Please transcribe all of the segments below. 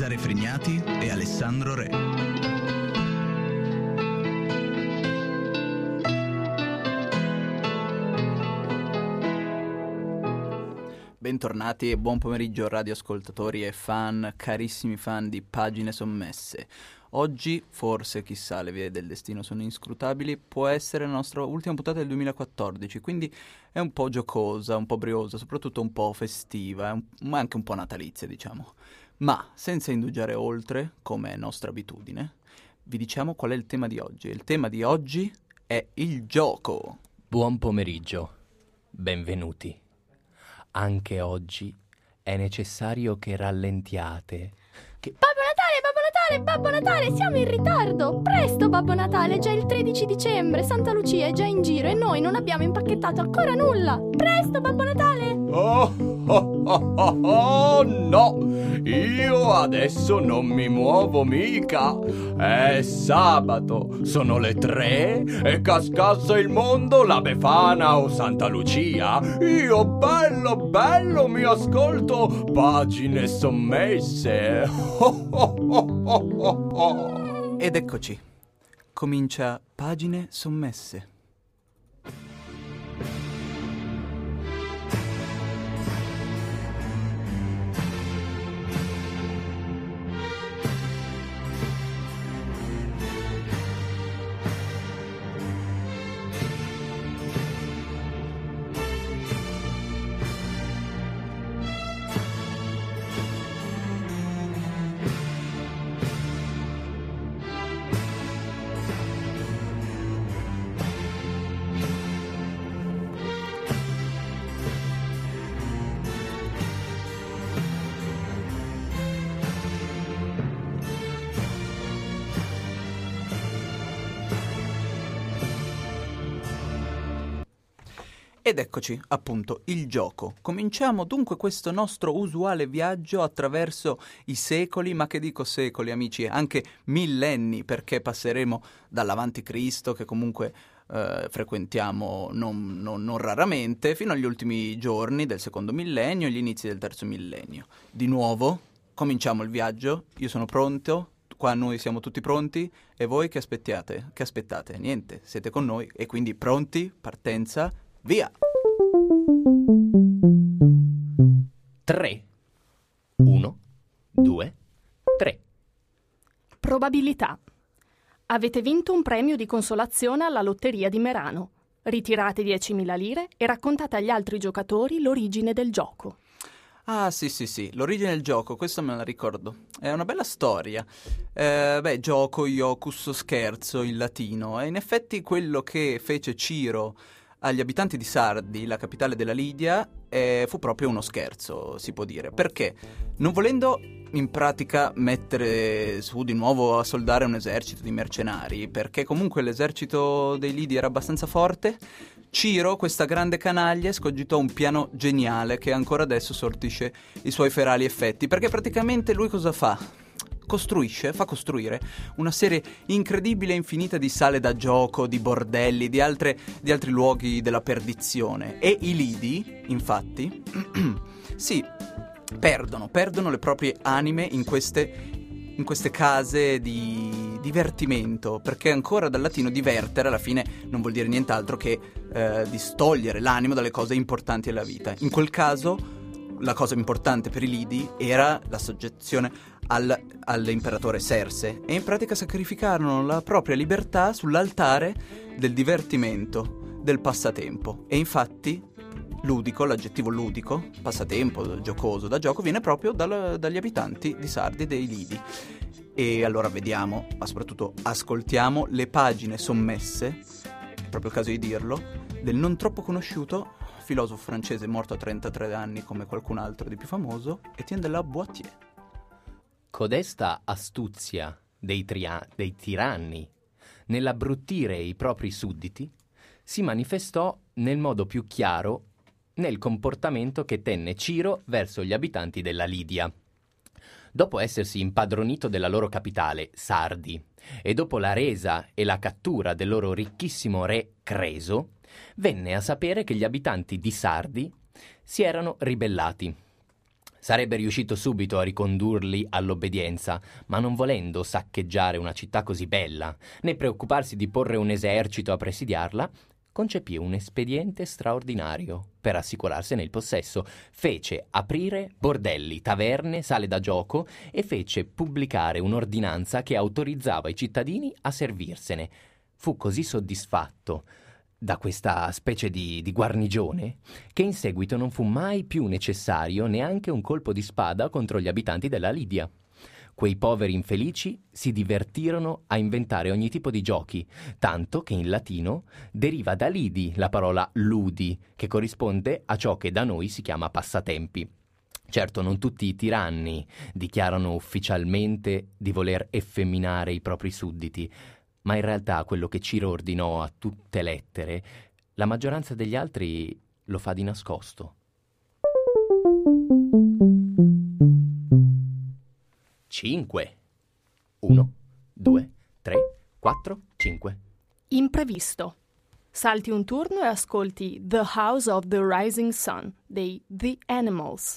Cesare Frignati e Alessandro Re. Bentornati e buon pomeriggio radioascoltatori e fan, carissimi fan di Pagine Sommesse. Oggi, forse, chissà, le vie del destino sono inscrutabili, può essere la nostra ultima puntata del 2014, quindi è un po' giocosa, un po' briosa, soprattutto un po' festiva, ma anche un po' natalizia, diciamo. Ma, senza indugiare oltre, come è nostra abitudine, vi diciamo qual è il tema di oggi. Il tema di oggi è il gioco. Buon pomeriggio, benvenuti. Anche oggi è necessario che rallentiate. Babbo Natale, siamo in ritardo! Presto, Babbo Natale, è già il 13 dicembre, Santa Lucia è già in giro e noi non abbiamo impacchettato ancora nulla! Presto, Babbo Natale! Oh, no! Io adesso non mi muovo mica! È sabato, sono le 3 e cascasse il mondo, la Befana o Santa Lucia. Io bello mi ascolto Pagine Sommesse. Ed eccoci, comincia Pagine Sommesse. Ed eccoci, appunto, il gioco. Cominciamo dunque questo nostro usuale viaggio attraverso i secoli, ma che dico secoli, amici, anche millenni, perché passeremo dall'Avanti Cristo, che comunque frequentiamo non raramente, fino agli ultimi giorni del secondo millennio e gli inizi del terzo millennio. Di nuovo, cominciamo il viaggio, io sono pronto, qua noi siamo tutti pronti, e voi che aspettate? Che aspettate? Niente, siete con noi, e quindi pronti, partenza... Via! 3. 1, 2, 3. Probabilità. Avete vinto un premio di consolazione alla lotteria di Merano. Ritirate 10.000 lire e raccontate agli altri giocatori l'origine del gioco. Ah, sì, l'origine del gioco, questo me la ricordo. È una bella storia. Gioco, iocus, scherzo in latino. E in effetti quello che fece Ciro agli abitanti di Sardi, la capitale della Lidia, fu proprio uno scherzo, si può dire. Perché? Non volendo in pratica mettere su di nuovo a soldare un esercito di mercenari, perché comunque l'esercito dei Lidi era abbastanza forte, Ciro, questa grande canaglia, escogitò un piano geniale che ancora adesso sortisce i suoi ferali effetti. Perché praticamente lui cosa fa? Fa costruire una serie incredibile e infinita di sale da gioco, di bordelli, di altri luoghi della perdizione. E i Lidi, infatti, perdono le proprie anime in queste case di divertimento, perché ancora dal latino divertere alla fine non vuol dire nient'altro che distogliere l'animo dalle cose importanti della vita. In quel caso la cosa importante per i Lidi era la soggezione all'imperatore Serse, e in pratica sacrificarono la propria libertà sull'altare del divertimento, del passatempo. E infatti ludico, l'aggettivo ludico, passatempo, giocoso, da gioco, viene proprio dagli abitanti di Sardi, dei Lidi. E allora vediamo, ma soprattutto ascoltiamo le pagine sommesse, è proprio il caso di dirlo, del non troppo conosciuto filosofo francese morto a 33 anni come qualcun altro di più famoso, Étienne de la Boétie. Codesta astuzia dei tiranni nell'abbrutire i propri sudditi si manifestò nel modo più chiaro nel comportamento che tenne Ciro verso gli abitanti della Lidia. Dopo essersi impadronito della loro capitale, Sardi, e dopo la resa e la cattura del loro ricchissimo re Creso, venne a sapere che gli abitanti di Sardi si erano ribellati. Sarebbe riuscito subito a ricondurli all'obbedienza, ma non volendo saccheggiare una città così bella, né preoccuparsi di porre un esercito a presidiarla, concepì un espediente straordinario per assicurarsene il possesso. Fece aprire bordelli, taverne, sale da gioco e fece pubblicare un'ordinanza che autorizzava i cittadini a servirsene. Fu così soddisfatto da questa specie di guarnigione che in seguito non fu mai più necessario neanche un colpo di spada contro gli abitanti della Lidia. Quei poveri infelici si divertirono a inventare ogni tipo di giochi, tanto che in latino deriva da lidi la parola ludi, che corrisponde a ciò che da noi si chiama passatempi. Certo, non tutti i tiranni dichiarano ufficialmente di voler effeminare i propri sudditi, ma in realtà quello che Ciro ordinò a tutte lettere, la maggioranza degli altri lo fa di nascosto. 5. 1, 2, 3, 4, 5. Imprevisto. Salti un turno e ascolti The House of the Rising Sun dei The Animals.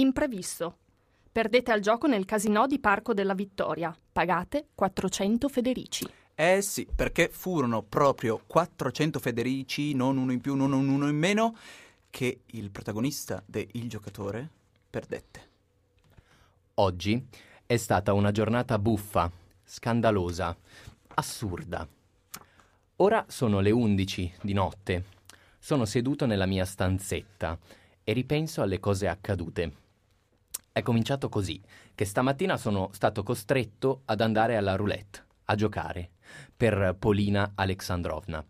Imprevisto. Perdete al gioco nel casinò di Parco della Vittoria. Pagate 400 federici. Eh sì, perché furono proprio 400 federici, non uno in più, non uno in meno, che il protagonista de Il Giocatore perdette. Oggi è stata una giornata buffa, scandalosa, assurda. Ora sono le 11 di notte. Sono seduto nella mia stanzetta e ripenso alle cose accadute. È cominciato così, che stamattina sono stato costretto ad andare alla roulette, a giocare, per Polina Alexandrovna.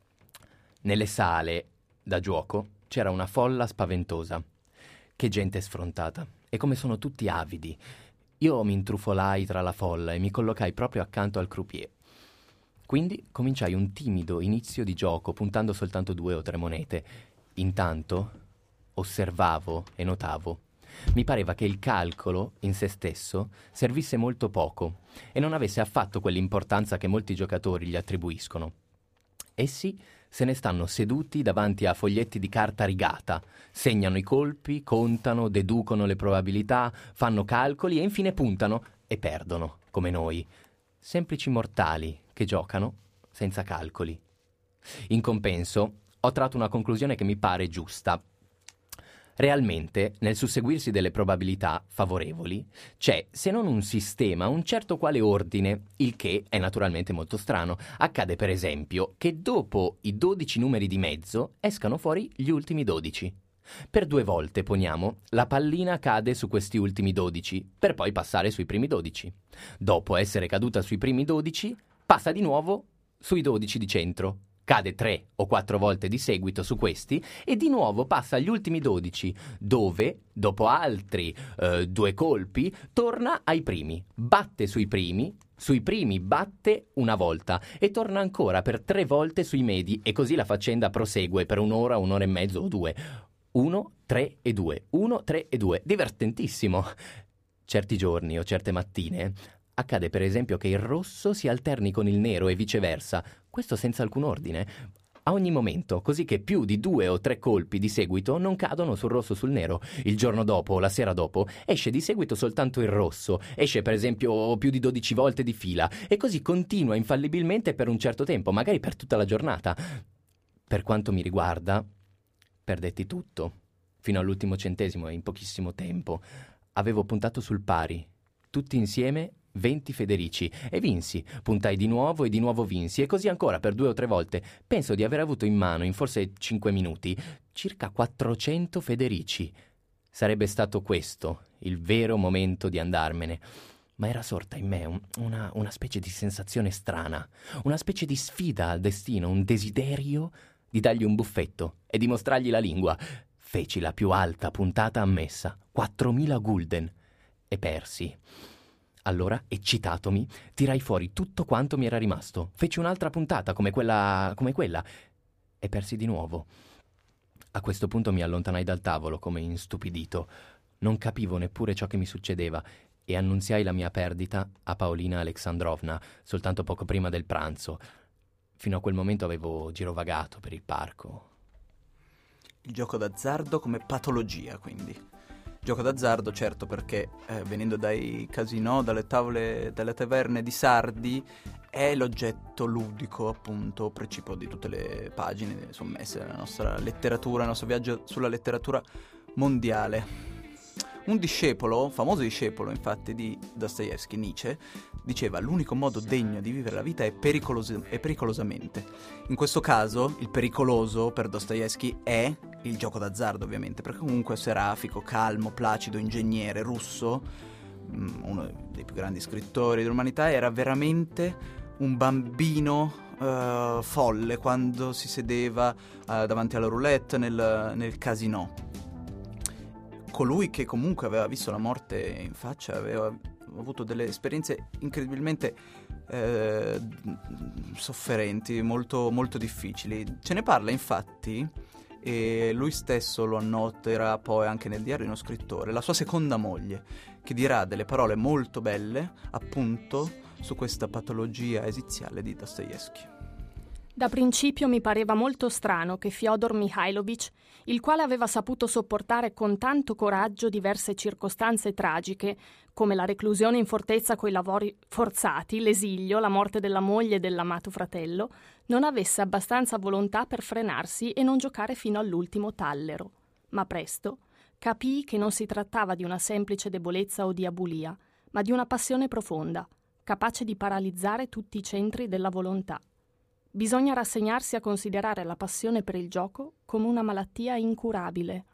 Nelle sale da gioco c'era una folla spaventosa. Che gente sfrontata, e come sono tutti avidi. Io mi intrufolai tra la folla e mi collocai proprio accanto al croupier. Quindi cominciai un timido inizio di gioco, puntando soltanto 2 o 3 monete. Intanto osservavo e notavo. Mi pareva che il calcolo in se stesso servisse molto poco e non avesse affatto quell'importanza che molti giocatori gli attribuiscono. Essi se ne stanno seduti davanti a foglietti di carta rigata, segnano i colpi, contano, deducono le probabilità, fanno calcoli e infine puntano e perdono, come noi. Semplici mortali che giocano senza calcoli. In compenso, ho tratto una conclusione che mi pare giusta. Realmente, nel susseguirsi delle probabilità favorevoli, c'è, se non un sistema, un certo quale ordine, il che è naturalmente molto strano. Accade, per esempio, che dopo i 12 numeri di mezzo escano fuori gli ultimi 12. Per 2 volte, poniamo, la pallina cade su questi ultimi 12, per poi passare sui primi 12. Dopo essere caduta sui primi 12, passa di nuovo sui 12 di centro. Cade 3 o 4 volte di seguito su questi e di nuovo passa agli ultimi 12, dove, dopo altri 2 colpi, torna ai primi, batte sui primi batte una volta e torna ancora per 3 volte sui medi e così la faccenda prosegue per un'ora e mezzo o 2. 1, 3 e 2, 1, 3 e 2, divertentissimo. Certi giorni o certe mattine accade per esempio che il rosso si alterni con il nero e viceversa, questo senza alcun ordine, a ogni momento, così che più di 2 o 3 colpi di seguito non cadono sul rosso o sul nero. Il giorno dopo o la sera dopo esce di seguito soltanto il rosso, esce per esempio più di 12 volte di fila e così continua infallibilmente per un certo tempo, magari per tutta la giornata. Per quanto mi riguarda, perdetti tutto, fino all'ultimo centesimo e in pochissimo tempo. Avevo puntato sul pari, tutti insieme 20 federici e vinsi, puntai di nuovo e di nuovo vinsi e così ancora per 2 o 3 volte. Penso di aver avuto in mano, in forse 5 minuti, circa 400 federici. Sarebbe stato questo il vero momento di andarmene, ma era sorta in me una specie di sensazione strana, una specie di sfida al destino, un desiderio di dargli un buffetto e di mostrargli la lingua. Feci la più alta puntata ammessa, 4.000 gulden, e persi. Allora, eccitatomi, tirai fuori tutto quanto mi era rimasto. Feci un'altra puntata come quella e persi di nuovo. A questo punto mi allontanai dal tavolo come instupidito. Non capivo neppure ciò che mi succedeva e annunziai la mia perdita a Paolina Alexandrovna soltanto poco prima del pranzo. Fino a quel momento avevo girovagato per il parco. Il gioco d'azzardo come patologia, quindi. Gioco d'azzardo, certo, perché venendo dai casinò, dalle taverne di Sardi, è l'oggetto ludico, appunto, precipuo di tutte le pagine sommesse nella nostra letteratura, il nostro viaggio sulla letteratura mondiale. Un discepolo, famoso discepolo infatti di Dostoevskij, Nietzsche, diceva: l'unico modo degno di vivere la vita è pericolosamente. In questo caso il pericoloso per Dostoevskij è il gioco d'azzardo, ovviamente, perché comunque serafico, calmo, placido, ingegnere, russo, uno dei più grandi scrittori dell'umanità, era veramente un bambino folle quando si sedeva davanti alla roulette nel casinò. Colui che comunque aveva visto la morte in faccia, aveva avuto delle esperienze incredibilmente sofferenti, molto, molto difficili. Ce ne parla infatti, e lui stesso lo annoterà poi anche nel diario di uno scrittore, la sua seconda moglie, che dirà delle parole molto belle appunto su questa patologia esiziale di Dostoevskij. Da principio mi pareva molto strano che Fyodor Mikhailovich, il quale aveva saputo sopportare con tanto coraggio diverse circostanze tragiche, come la reclusione in fortezza coi lavori forzati, l'esilio, la morte della moglie e dell'amato fratello, non avesse abbastanza volontà per frenarsi e non giocare fino all'ultimo tallero. Ma presto capii che non si trattava di una semplice debolezza o di abulia, ma di una passione profonda, capace di paralizzare tutti i centri della volontà. Bisogna rassegnarsi a considerare la passione per il gioco come una malattia incurabile.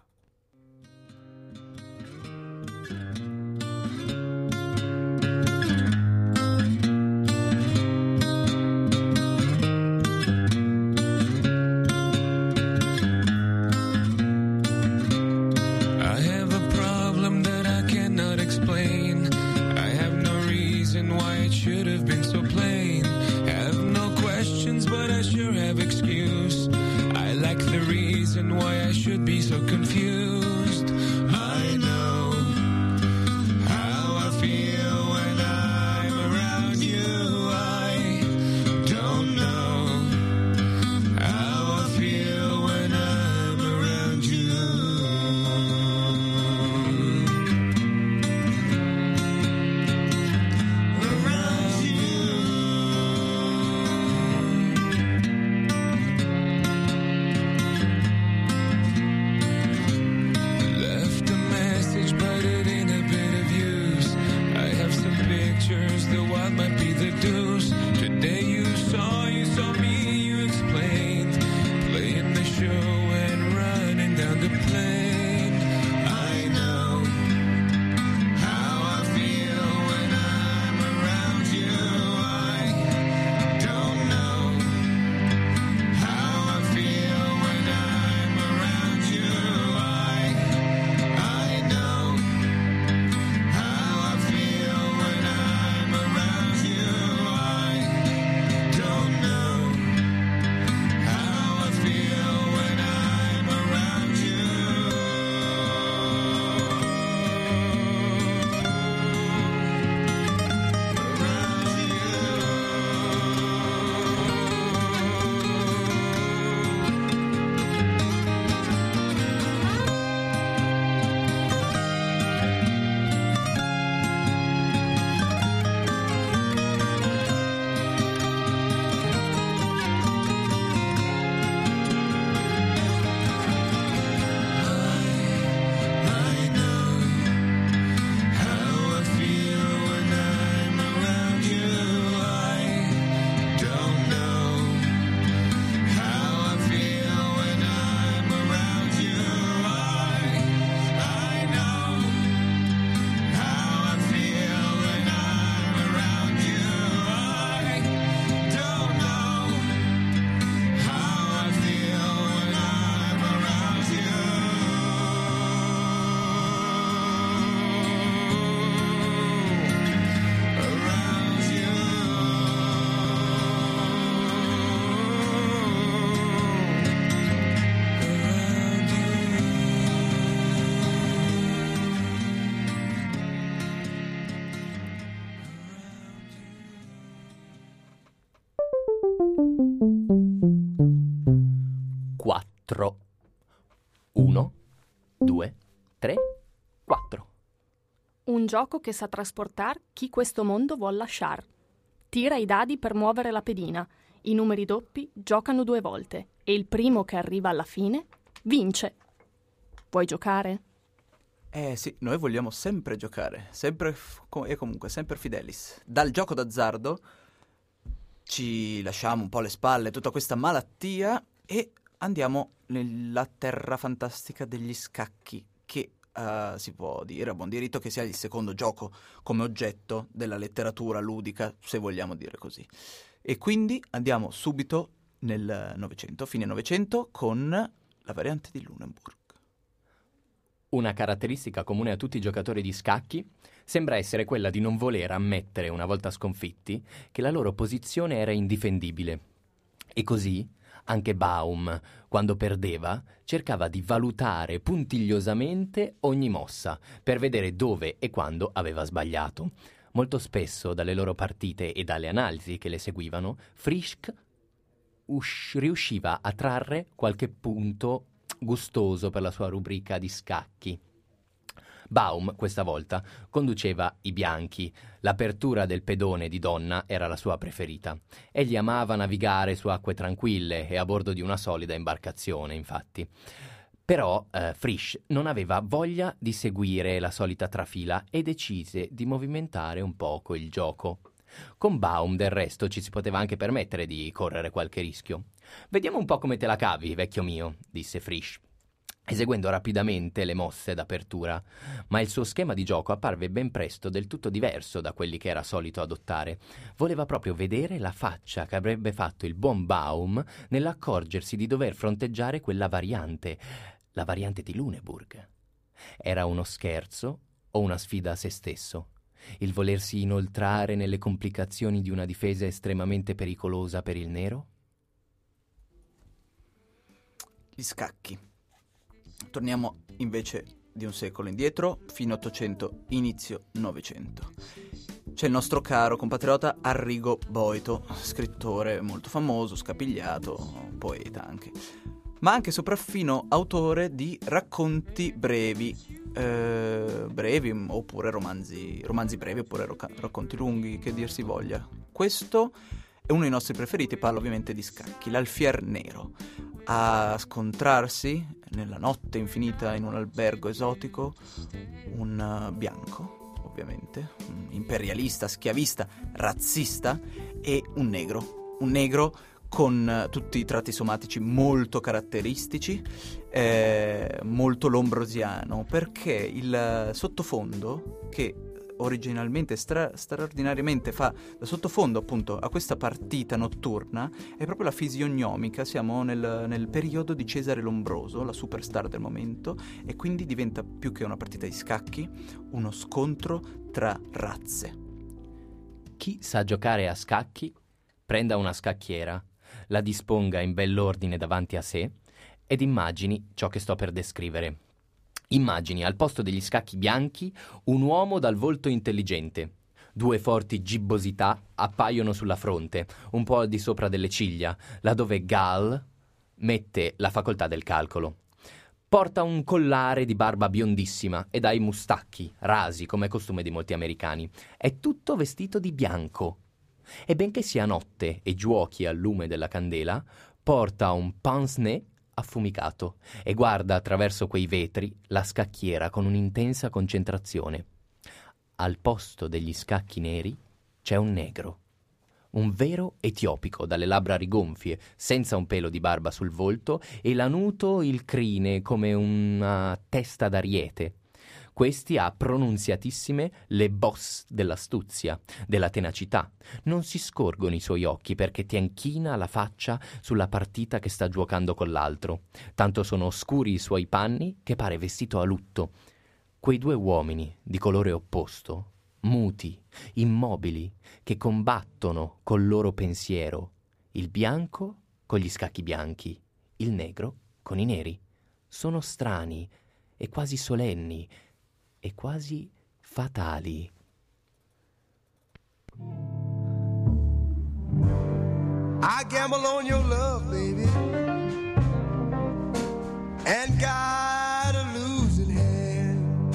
Quattro. 1, 2, 3, 4. Un gioco che sa trasportar chi questo mondo vuol lasciar. Tira i dadi per muovere la pedina. I numeri doppi giocano 2 volte e il primo che arriva alla fine vince. Vuoi giocare? Sì, noi vogliamo sempre giocare, sempre e comunque sempre fidelis. Dal gioco d'azzardo ci lasciamo un po' alle spalle tutta questa malattia e andiamo nella terra fantastica degli scacchi, che si può dire a buon diritto che sia il secondo gioco come oggetto della letteratura ludica, se vogliamo dire così. E quindi andiamo subito nel Novecento, fine Novecento, con la variante di Lunenburg. Una caratteristica comune a tutti i giocatori di scacchi sembra essere quella di non voler ammettere, una volta sconfitti, che la loro posizione era indifendibile. E così anche Baum, quando perdeva, cercava di valutare puntigliosamente ogni mossa per vedere dove e quando aveva sbagliato. Molto spesso dalle loro partite e dalle analisi che le seguivano, Frisch riusciva a trarre qualche punto gustoso per la sua rubrica di scacchi. Baum, questa volta, conduceva i bianchi. L'apertura del pedone di donna era la sua preferita. Egli amava navigare su acque tranquille e a bordo di una solida imbarcazione, infatti. Però Frisch non aveva voglia di seguire la solita trafila e decise di movimentare un poco il gioco. Con Baum, del resto, ci si poteva anche permettere di correre qualche rischio. «Vediamo un po' come te la cavi, vecchio mio», disse Frisch, eseguendo rapidamente le mosse d'apertura, ma il suo schema di gioco apparve ben presto del tutto diverso da quelli che era solito adottare. Voleva proprio vedere la faccia che avrebbe fatto il buon Baum nell'accorgersi di dover fronteggiare quella variante, la variante di Lüneburg. Era uno scherzo o una sfida a se stesso? Il volersi inoltrare nelle complicazioni di una difesa estremamente pericolosa per il nero? Gli scacchi. Torniamo invece di un secolo indietro, fine 800, inizio 900. C'è il nostro caro compatriota Arrigo Boito, scrittore molto famoso, scapigliato, poeta anche, ma anche sopraffino autore di racconti brevi, oppure romanzi brevi, oppure racconti lunghi, che dir si voglia. Questo è uno dei nostri preferiti, parlo ovviamente di scacchi, l'Alfier Nero. A scontrarsi nella notte infinita in un albergo esotico un bianco, ovviamente, un imperialista, schiavista, razzista, e un negro con tutti i tratti somatici molto caratteristici, molto lombrosiano, perché il sottofondo, che originalmente straordinariamente fa da sottofondo appunto a questa partita notturna, è proprio la fisionomica. Siamo nel periodo di Cesare Lombroso, la superstar del momento, e quindi diventa più che una partita di scacchi uno scontro tra razze. Chi sa giocare a scacchi prenda una scacchiera, la disponga in bell'ordine davanti a sé ed immagini ciò che sto per descrivere. Immagini al posto degli scacchi bianchi un uomo dal volto intelligente. 2 forti gibbosità appaiono sulla fronte, un po' al di sopra delle ciglia, laddove Gall mette la facoltà del calcolo. Porta un collare di barba biondissima e dai mustacchi, rasi come è costume di molti americani. È tutto vestito di bianco. E benché sia notte e giuochi al lume della candela, porta un pince-nez affumicato e guarda attraverso quei vetri la scacchiera con un'intensa concentrazione. Al posto degli scacchi neri c'è un negro, un vero etiopico dalle labbra rigonfie, senza un pelo di barba sul volto e lanuto il crine come una testa d'ariete. Questi ha pronunziatissime le boss dell'astuzia, della tenacità. Non si scorgono i suoi occhi perché tien china la faccia sulla partita che sta giocando con l'altro. Tanto sono oscuri i suoi panni che pare vestito a lutto. Quei 2 uomini di colore opposto, muti, immobili, che combattono col loro pensiero. Il bianco con gli scacchi bianchi, il negro con i neri. Sono strani e quasi solenni, e quasi fatali. I gamble on your love, baby, and got a losing hand.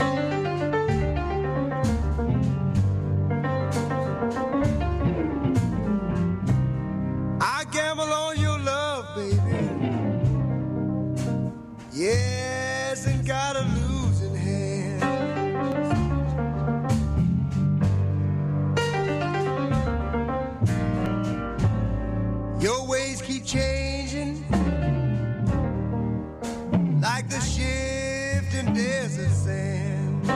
I gamble on your love, baby, yes, and got a losing hand. Your ways keep changing like the shifting desert sand.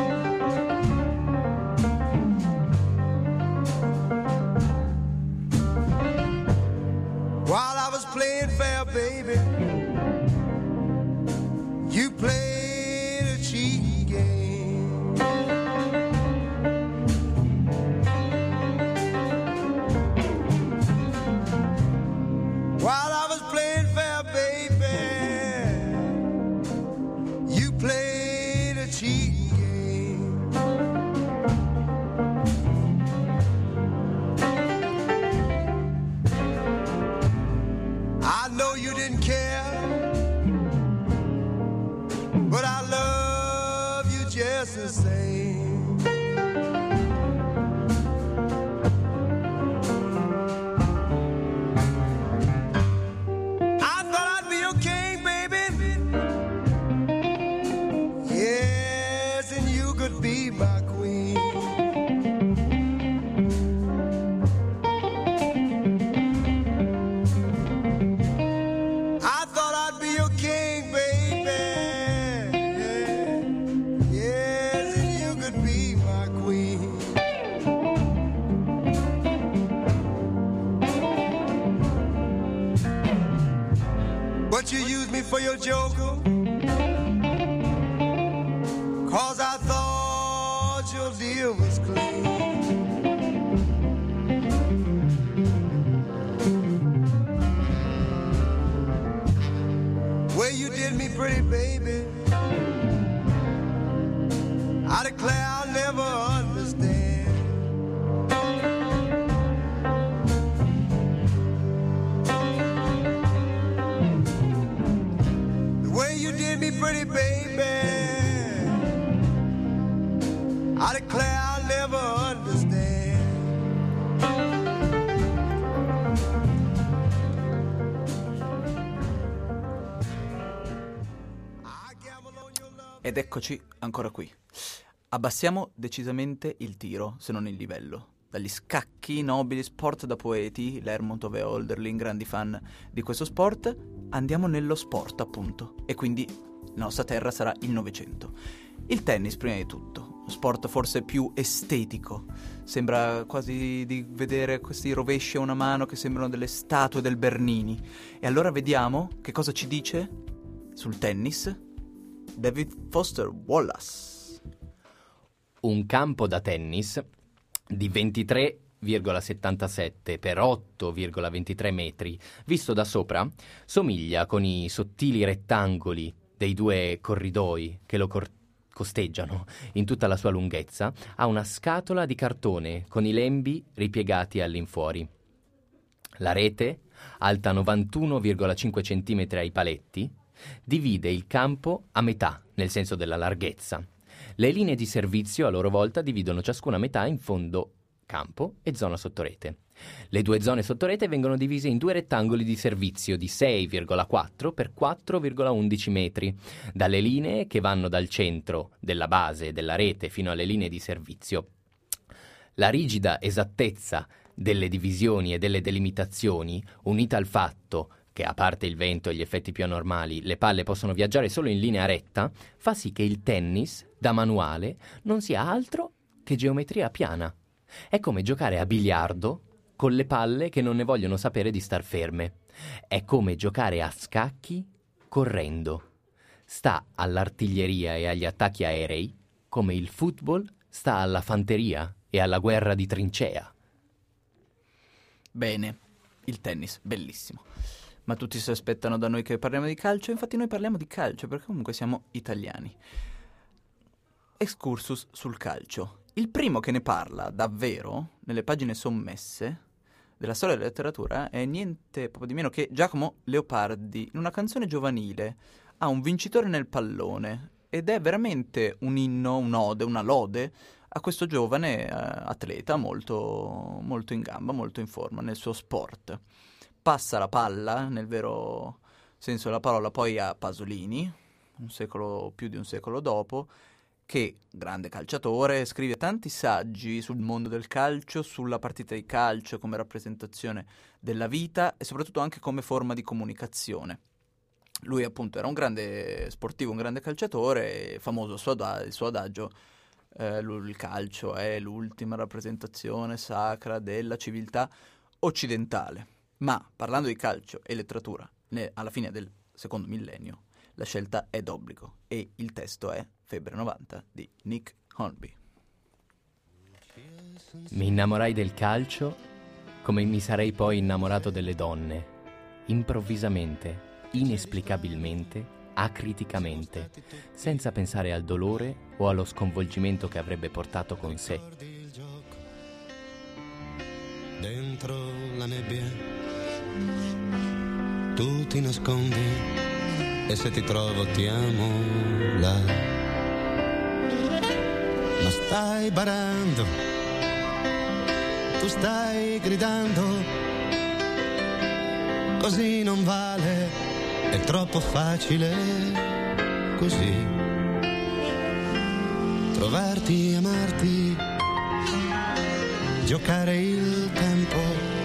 While I was playing fair, baby, you played a cheating game. While I was playing fair, baby, you played a cheating game. you didn't care, but I love you just the same. I thought I'd be your king, baby. Yes, and you could be my queen. I thought I'd be your king, baby. Yes, and you could be my queen. But you used me for your joker, 'cause I thought your deal was clean. Well, you did me pretty, baby. I declare I'll never understand. The way you did me pretty, baby, I declare I'll never understand. I gamble on your love. Ed eccoci ancora qui. Abbassiamo decisamente il tiro, se non il livello. Dagli scacchi, nobili, sport da poeti, Lermontov e Hölderlin, grandi fan di questo sport, andiamo nello sport, appunto. E quindi la nostra terra sarà il Novecento. Il tennis, prima di tutto, lo sport forse più estetico. Sembra quasi di vedere questi rovesci a una mano che sembrano delle statue del Bernini. E allora vediamo che cosa ci dice sul tennis David Foster Wallace. Un campo da tennis di 23,77 per 8,23 metri, visto da sopra, somiglia con i sottili rettangoli dei due corridoi che lo costeggiano in tutta la sua lunghezza a una scatola di cartone con i lembi ripiegati all'infuori. La rete, alta 91,5 cm ai paletti, divide il campo a metà nel senso della larghezza. Le linee di servizio a loro volta dividono ciascuna metà in fondo campo e zona sottorete. Le due zone sottorete vengono divise in due rettangoli di servizio di 6,4 per 4,11 metri, dalle linee che vanno dal centro della base della rete fino alle linee di servizio. La rigida esattezza delle divisioni e delle delimitazioni, unita al fatto che, a parte il vento e gli effetti più anormali, le palle possono viaggiare solo in linea retta, fa sì che il tennis, da manuale, non sia altro che geometria piana. È come giocare a biliardo con le palle che non ne vogliono sapere di star ferme. È come giocare a scacchi correndo. Sta all'artiglieria e agli attacchi aerei come il football sta alla fanteria e alla guerra di trincea. Bene, il tennis, bellissimo. Ma tutti si aspettano da noi che parliamo di calcio, infatti noi parliamo di calcio perché comunque siamo italiani. Excursus sul calcio. Il primo che ne parla davvero, nelle pagine sommesse della storia della letteratura, è niente proprio di meno che Giacomo Leopardi, in una canzone giovanile, ha un vincitore nel pallone, ed è veramente un inno, un'ode, una lode a questo giovane atleta molto, molto in gamba, molto in forma nel suo sport. Passa la palla, nel vero senso della parola, poi a Pasolini, più di un secolo dopo, che, grande calciatore, scrive tanti saggi sul mondo del calcio, sulla partita di calcio come rappresentazione della vita e soprattutto anche come forma di comunicazione. Lui appunto era un grande sportivo, un grande calciatore, e famoso il suo adagio, il calcio è l'ultima rappresentazione sacra della civiltà occidentale. Ma parlando di calcio e letteratura, alla fine del secondo millennio, la scelta è d'obbligo e il testo è Febbre 90 di Nick Hornby. Mi innamorai del calcio come mi sarei poi innamorato delle donne, improvvisamente, inesplicabilmente, acriticamente, senza pensare al dolore o allo sconvolgimento che avrebbe portato con sé. Dentro la nebbia tu ti nascondi e se ti trovo ti amo là. Ma stai barando, tu stai gridando, così non vale, è troppo facile così. Trovarti, amarti, giocare il tempo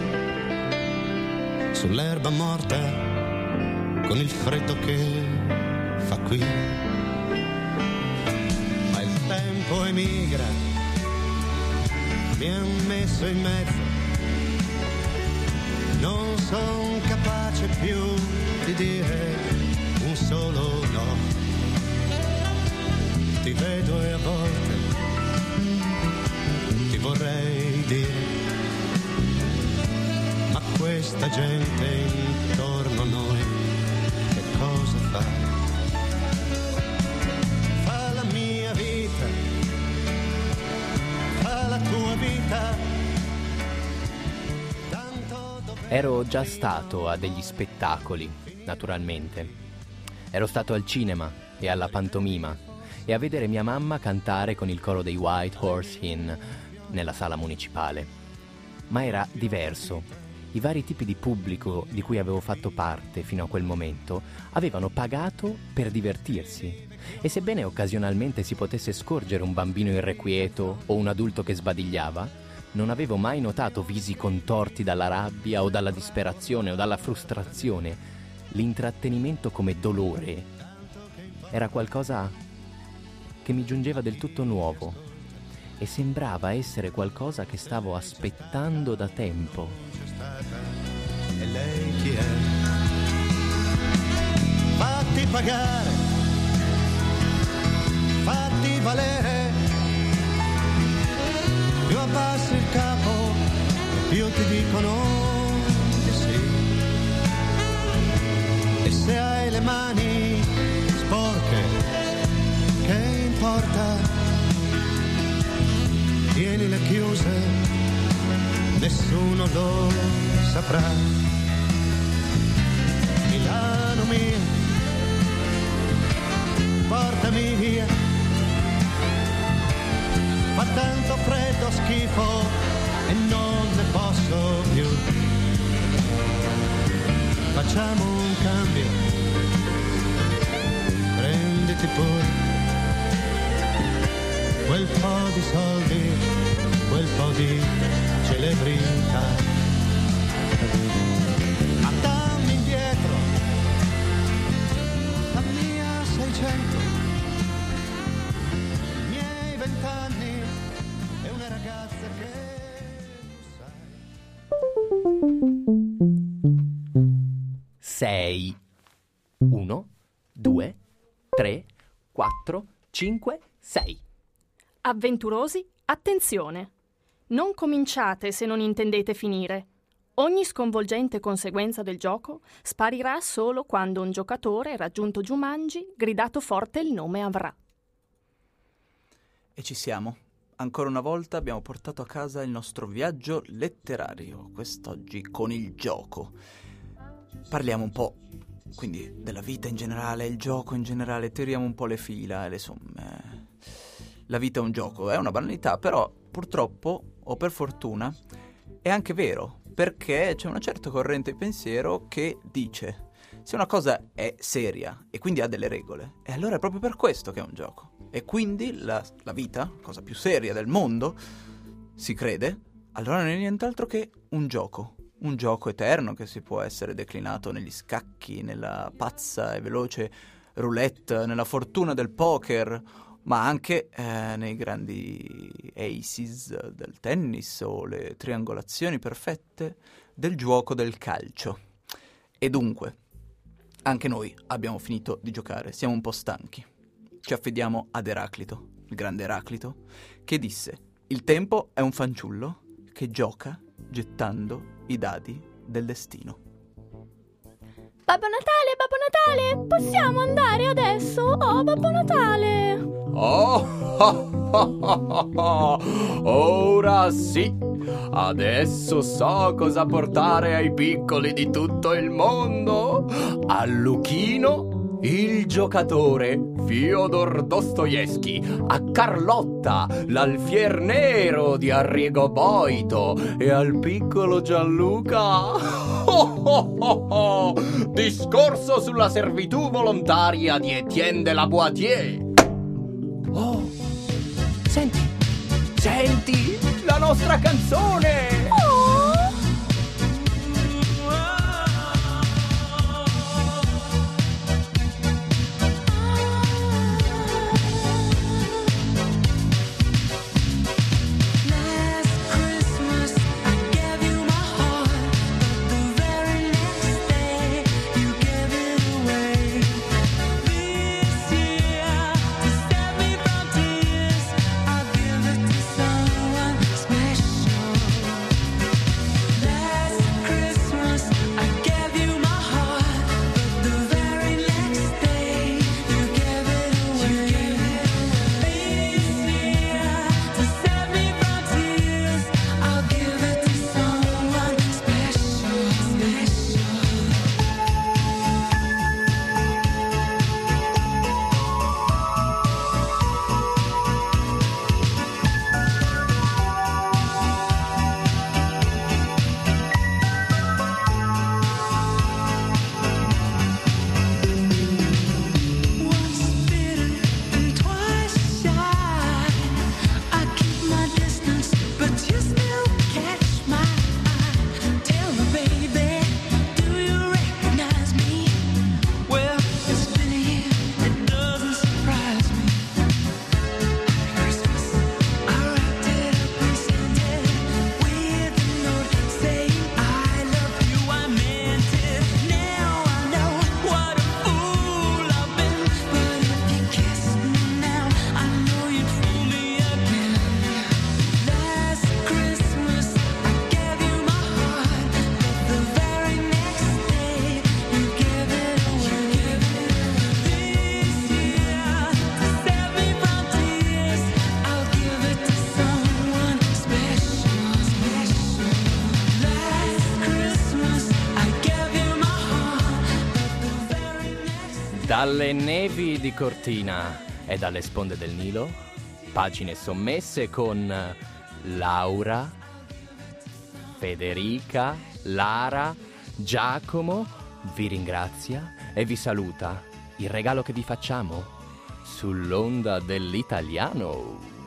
sull'erba morta con il freddo che fa qui. Ma il tempo emigra, mi ha messo in mezzo, non son capace più di dire un solo no. Ti vedo e a volte ti vorrei dire, ma questa gente intorno a noi che cosa fa? Fa la mia vita, fa la tua vita. Ero già stato a degli spettacoli, naturalmente. Ero stato al cinema e alla pantomima e a vedere mia mamma cantare con il coro dei White Horse Inn nella sala municipale. Ma era diverso. I vari tipi di pubblico di cui avevo fatto parte fino a quel momento avevano pagato per divertirsi. E sebbene occasionalmente si potesse scorgere un bambino irrequieto o un adulto che sbadigliava, non avevo mai notato visi contorti dalla rabbia o dalla disperazione o dalla frustrazione. L'intrattenimento come dolore era qualcosa che mi giungeva del tutto nuovo e sembrava essere qualcosa che stavo aspettando da tempo. E lei chi è? Fatti pagare, fatti valere, più abbassi il capo, più ti dicono di sì. E se hai le mani sporche, che importa? Tienile chiuse, nessuno lo saprà. Milano mia, portami via. Fa tanto freddo, schifo e non ne posso più. Facciamo un cambio, prenditi pure quel po' di soldi, quel po' di celebrità. Ma dammi indietro la mia 600, i miei 20 anni e una ragazza che sai. 6 1 2 3 4 5 6. Avventurosi, attenzione! Non cominciate se non intendete finire. Ogni sconvolgente conseguenza del gioco sparirà solo quando un giocatore, raggiunto Jumanji, gridato forte il nome avrà. E ci siamo. Ancora una volta abbiamo portato a casa il nostro viaggio letterario, quest'oggi con il gioco. Parliamo un po', quindi, della vita in generale, il gioco in generale, tiriamo un po' le fila e le somme. La vita è un gioco, è una banalità, però purtroppo, o per fortuna, è anche vero, perché c'è una certa corrente di pensiero che dice: se una cosa è seria e quindi ha delle regole, e allora è proprio per questo che è un gioco. E quindi la vita, cosa più seria del mondo, si crede, allora non è nient'altro che un gioco eterno che si può essere declinato negli scacchi, nella pazza e veloce roulette, nella fortuna del poker, ma anche nei grandi aces del tennis o le triangolazioni perfette del gioco del calcio. E dunque, anche noi abbiamo finito di giocare, siamo un po' stanchi. Ci affidiamo ad Eraclito, il grande Eraclito, che disse: il tempo è un fanciullo che gioca gettando i dadi del destino. Babbo Natale, possiamo andare adesso? Oh, Babbo Natale! Oh, ora sì, Adesso so cosa portare ai piccoli di tutto il mondo. A Luchino, il giocatore Fyodor Dostoevskij, a Carlotta, l'alfier nero di Arrigo Boito, e al piccolo Gianluca discorso sulla servitù volontaria di Etienne de la Boitie. Oh, senti, la nostra canzone! Dalle nevi di Cortina e dalle sponde del Nilo, pagine sommesse con Laura, Federica, Lara, Giacomo vi ringrazia e vi saluta. Il regalo che vi facciamo sull'onda dell'italiano.